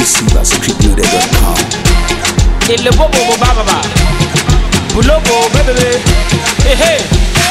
exclusive at streetloader.com. Il bobo baba, bulobo baby, hey.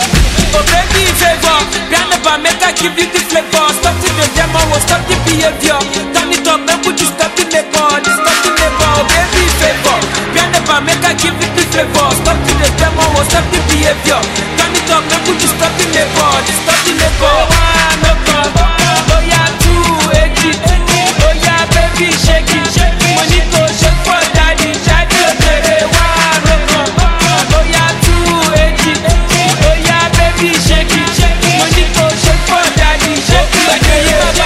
Oh baby favor, grandpa make I give you the flavor. Stop to the demo, stop the behavior. Turn it up, make you stop the neighbor, stop the neighbor. Oh baby favor, grandpa make I give you the flavor. Stop to the demo, stop the behavior. Turn it up, make you stop the neighbor, stop the neighbor. One up, oh yeah, 280, oh yeah baby shake it, money go shake for daddy, daddy okay. One up, oh yeah 280, oh yeah baby shake it, money go shake for daddy, shake it okay.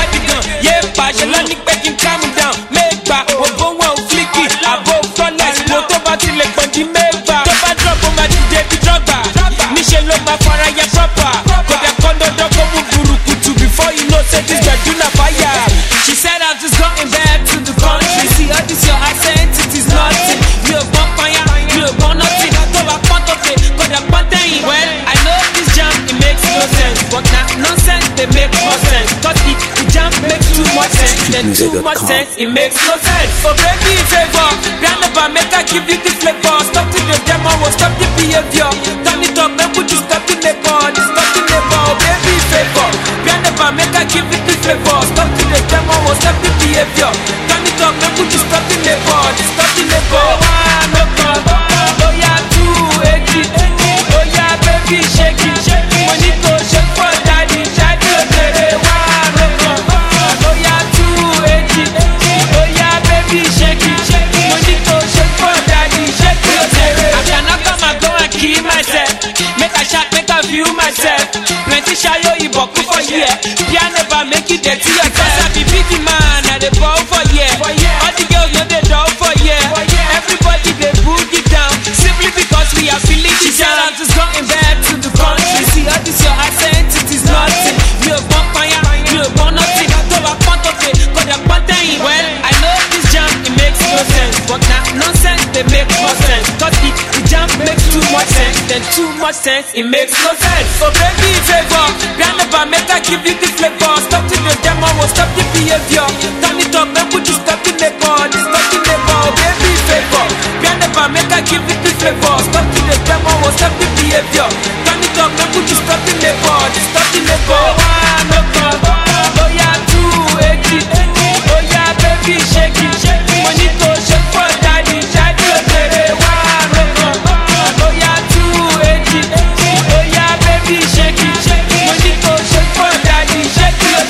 Yeah, passion like making calm down, make back, oh wow flicky, above flawless, motor battery like body make back. Top and drop on my DJ be dropper, Michelle Loma for a proper, cause the condo don't come to before you know say this bedroom a fire. She said I'm just going back to the country. See all this your accent, it is nothing. You a bomb fire, you a bomb nothing. So I want to pay, cause I want to eat. Well, I know this jam, it makes no sense. But now nonsense, they make more sense. Cause the jam makes too much sense. Then too much sense, it makes no sense. So baby favor, grandpa make I give you the flavor. Stop to the demo, stop the behavior. Turn it up, make you stop the neighbor, stop the neighbor. Baby favor, grandpa make I give you the flavor. Stop to the demo, stop the behavior. Turn it up, make you stop the neighbor, stop the neighbor. One up, oh yeah 280, oh yeah baby shake it, money go shake for daddy, daddy okay. One up, oh yeah 280, oh yeah baby shake it, money go shake for daddy, shake it okay. I cannot come and go and kill myself, make a shot, make a view myself. Plenty shayo iboku for year, piano never make you dirty yourself. Cause I be big man, I dey ball for year. All the girls know they down for year. Everybody they boogie down, simply because we are feeling it. She said I'm just going back to the country. See all this your accent, it is nothing. You a bomb fire, you a bomb nothing. So I want to pay, cause I want to eat. Well, I know this jam, it makes no sense. But now nonsense, they make more sense. Cause the jam makes too much sense. Then too much sense, it makes no sense. So baby favor, grandpa make I give you the flavor. Stop to the demo, stop the behavior. Turn it up, make you stop the neighbor, stop the neighbor. Baby favor, grandpa make I give you the flavor. Stop to the demo, stop the behavior. Turn it up, make you stop the neighbor, stop the neighbor. One up, oh yeah 280, oh yeah baby shake it, money go shake for daddy, daddy okay. One up, oh yeah 280, oh yeah baby shake it, money go shake for daddy, shake it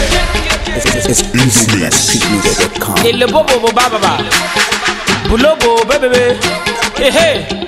okay. Exclusive at streetloader.com. Il bobo baba, bulobo baby, hey.